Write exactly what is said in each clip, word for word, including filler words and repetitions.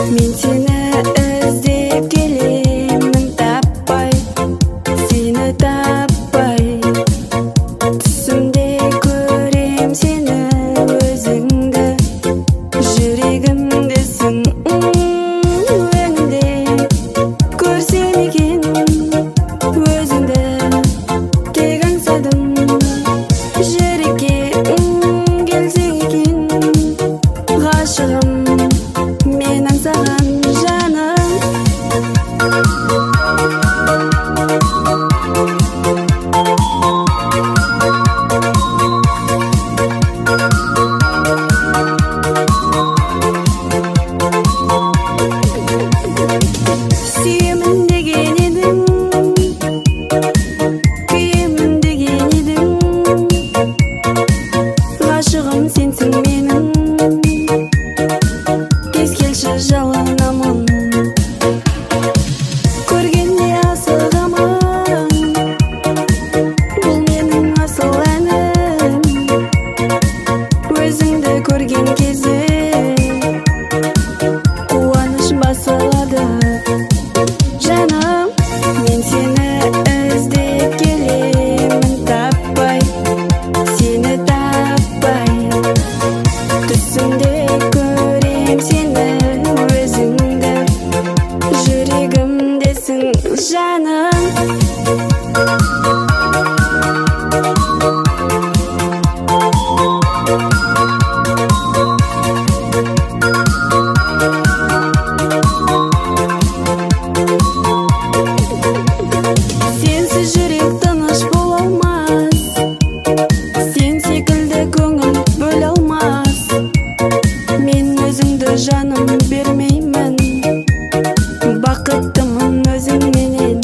Мен сені іздеп келемін, таппай, сені таппай. Түсімде көрем сені, өзіңді, жүрегімдесің. Өңде көрсем екен өзіңді, тек аңсадым жүрекке. Келсең екен ғашығым, мен аңсаған жаным. Сүйемін деген едің, күйемін деген едің. Ғашығым сенсің менің, тез келші жалынамын. Көргенде асығамын, бұл менің асыл әнім. Өзіңді көрген кезде қуаныш басылады. Жаным, мен сені іздеп келемін, таппай, сені таппай. Түсімде көрем сені, өзіңді, жүрегімдесің жаным. Сенсіз жүрек тыныш бола алмас, сен секілді көңіл бөле алмас. Мен өзіңді жаным бермеймін, бақыттымын өзіңменен.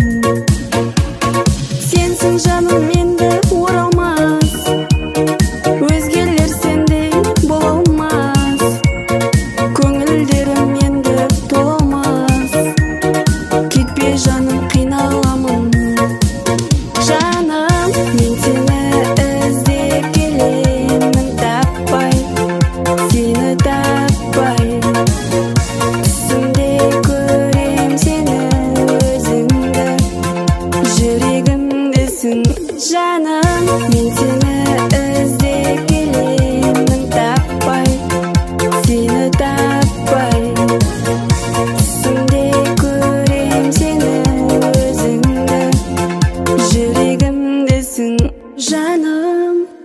Сенсің жаным, енді оралмас, өзгелер сендей бола алмас. Көңілдерім енді тола алмас, кетпе жаным, қиналамын. Жаным, мен сені іздеп келемін, таппай, сені таппай. Түсімде көрем сені, өзіңді, жүрегімдесің жаным. Мен сені іздеп келемін, таппай, сені таппай. Түсімде көрем сені, өзіңді, жүрегімдесің жаным.